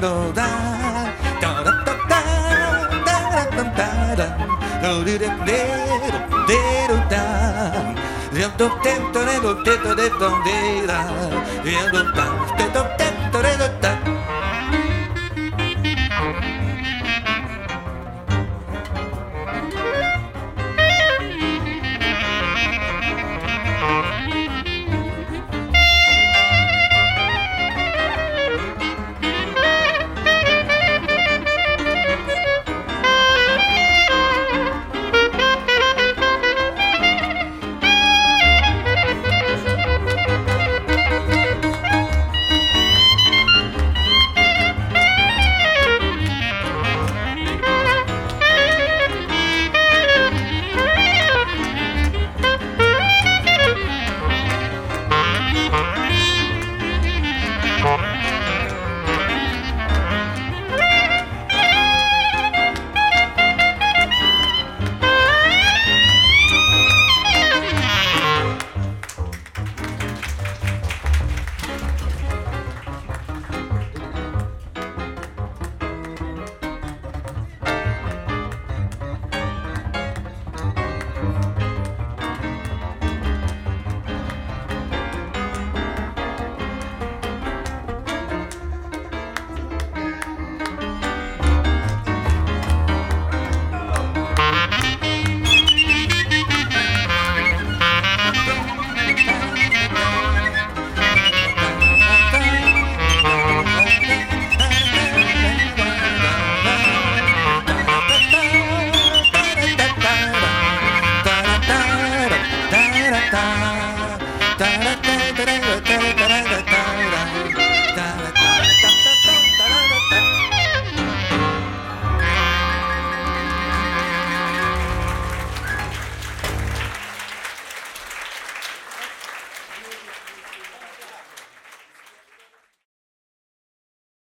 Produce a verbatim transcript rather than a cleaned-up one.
ドダダダダダダダダダダドリレレロデロダレドテントレドテトレドデラレドダテトテトレドダ